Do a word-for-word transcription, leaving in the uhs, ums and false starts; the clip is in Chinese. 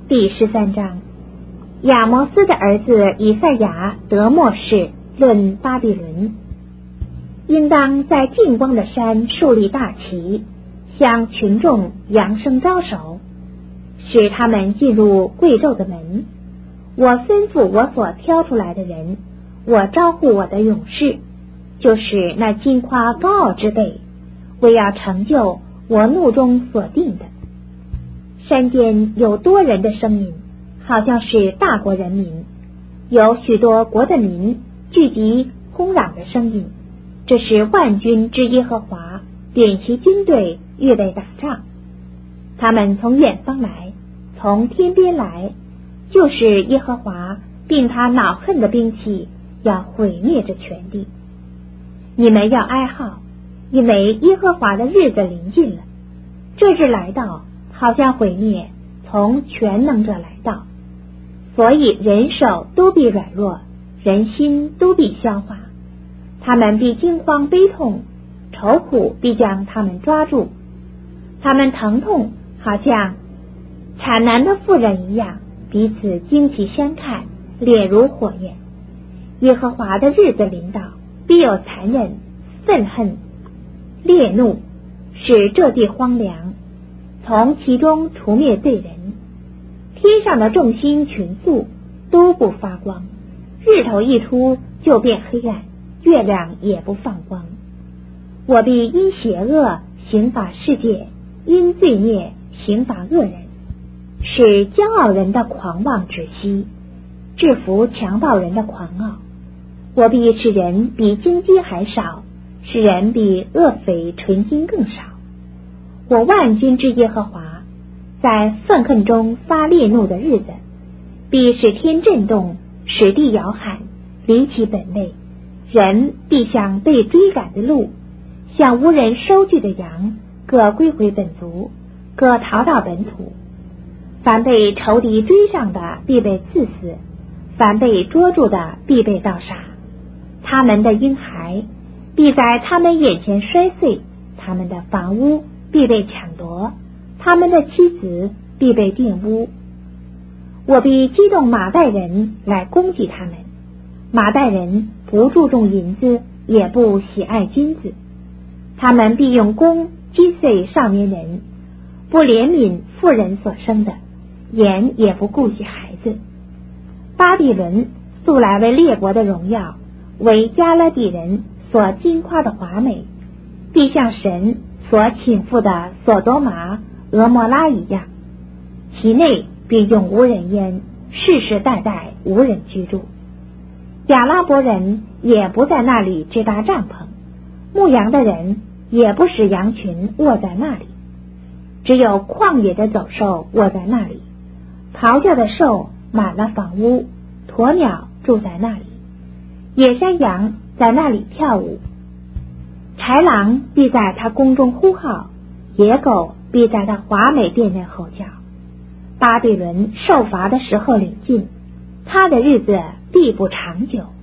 第十三章，亚摩斯的儿子以赛亚得末世，论巴比伦。应当在近光的山树立大旗，向群众扬声招手，使他们进入贵胄的门。我吩咐我所挑出来的人，我招呼我的勇士，就是那矜夸高傲之辈，为要成就我怒中所定的。山间有多人的声音，好像是大国人民，有许多国的民聚集轰嚷的声音，这是万军之耶和华点其军队预备打仗。他们从远方来，从天边来，就是耶和华并他恼恨的兵器，要毁灭这全地。你们要哀号，因为耶和华的日子临近了，这日来到，好像毁灭从全能者来到，所以人手都必软弱，人心都必消化，他们必惊慌悲痛，愁苦必将他们抓住，他们疼痛好像产难的妇人一样，彼此惊奇相看，烈如火焰。耶和华的日子临到，必有残忍、愤恨、烈怒，使这地荒凉，从其中除灭罪人。天上的众星群宿都不发光，日头一出就变黑暗，月亮也不放光。我必因邪恶刑罚世界，因罪孽刑罚恶人，使骄傲人的狂妄止息，制服强暴人的狂傲。我必使人比荆棘还少，使人比恶匪纯金更少。我万军之耶和华在愤恨中发烈怒的日子，必使天震动，使地摇撼，离其本位，人必像被追赶的鹿，像无人收据的羊，各归回本族，各逃到本土。凡被仇敌追上的必被刺死，凡被捉住的必被盗杀。他们的婴孩必在他们眼前摔碎，他们的房屋必被抢夺，他们的妻子必被玷污。我必激动马代人来攻击他们，马代人不注重银子，也不喜爱金子，他们必用弓击碎少年人，不怜悯妇人所生的，眼也不顾惜孩子。巴比伦素来为列国的荣耀，为加勒底人所矜夸的华美，必像神所倾覆的索多玛、俄摩拉一样，其内必永无人烟，世世代代无人居住。亚拉伯人也不在那里支搭帐篷，牧羊的人也不使羊群卧在那里，只有旷野的走兽卧在那里，咆哮的兽满了房屋，鸵鸟住在那里，野山羊在那里跳舞，豺狼必在他宫中呼号，野狗必在他华美殿内吼叫。巴比伦受罚的时候临近，他的日子必不长久。